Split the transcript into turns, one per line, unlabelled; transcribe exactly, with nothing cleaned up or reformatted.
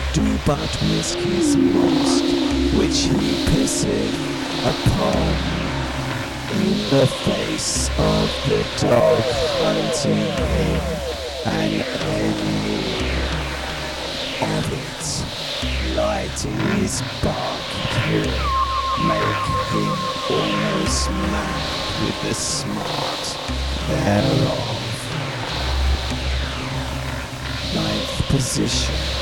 do but whiskey's most, which he pisseth upon in the face of the dog hunting him, and any of it lighting his bark make him almost mad with the smart thereof. Ninth position.